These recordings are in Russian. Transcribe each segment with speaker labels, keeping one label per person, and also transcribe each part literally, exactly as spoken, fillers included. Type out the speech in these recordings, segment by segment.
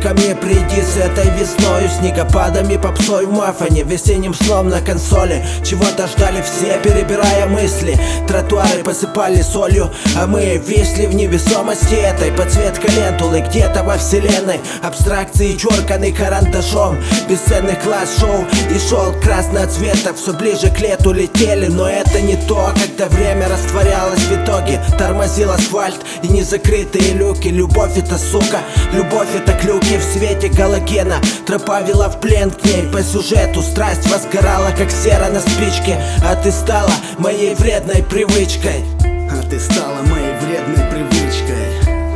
Speaker 1: ко мне приди с этой весною, снегопадами, попсой в мафоне, весенним сном на консоли. Чего-то ждали все, перебирая мысли. Тротуары посыпали солью, а мы висли в невесомости этой. Подсветка лентулы где-то во вселенной, абстракции черканы карандашом, бесценный класс-шоу и шел красного цвета. Все ближе к лету летели, но это не то, когда время растворялось в итоге. Тормозил асфальт и незакрытые люки. Любовь это сука, любовь это клюки в свете галогена. Тропа вела в плен к ней по сюжету, страсть возгорала, как сера на спичке. А ты стала моей вредной привычкой.
Speaker 2: А ты стала моей вредной привычкой,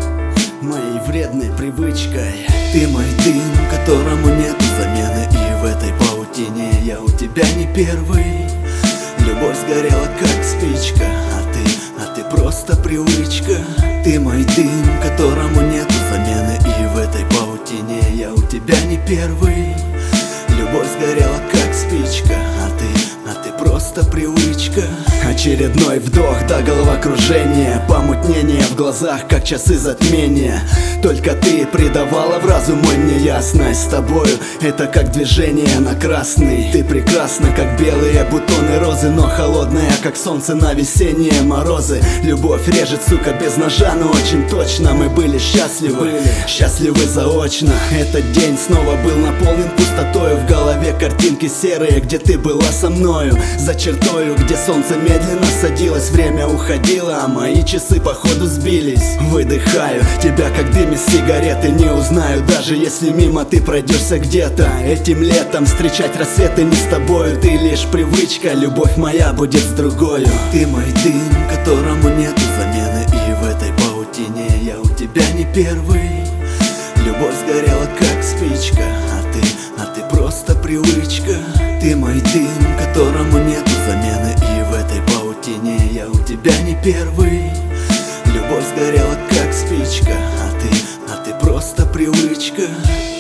Speaker 2: моей вредной привычкой. Ты мой дым, которому нету замены, и в этой паутине я у тебя не первый. Любовь сгорела, как спичка, а ты, а ты просто привычка. Ты мой дым, которому нету замены, и в этой паутине я у тебя не первый. Любовь сгорела, как спичка, а ты, а ты просто привычка. Очередной вдох до головокружения, помутнение в глазах, как часы затмения. Только ты придавала в разум мой мне ясность. С тобою это как движение на красный. Ты прекрасна, как белые бутоны розы, но холодная, как солнце на весенние морозы. Любовь режет, сука, без ножа, но очень точно. Мы были счастливы, были. счастливы заочно. Этот день снова был наполнен пустотою. В голове картинки серые, где ты была со мною. За чертою, где солнце медленно садилось, время уходило, а мои часы походу сбились. Выдыхаю тебя, как дым из сигареты, не узнаю, даже если мимо ты пройдешься где-то. Этим летом встречать рассветы не с тобою. Ты лишь привычка, любовь моя будет с другою. Ты мой дым, которому нету замены, и в этой паутине я у тебя не первый. Любовь сгорела, как спичка, а ты, а ты просто привычка. Ты мой дым, которому нету замены, и в этой паутине я у тебя не первый. Любовь сгорела, как спичка, а ты, а ты просто привычка.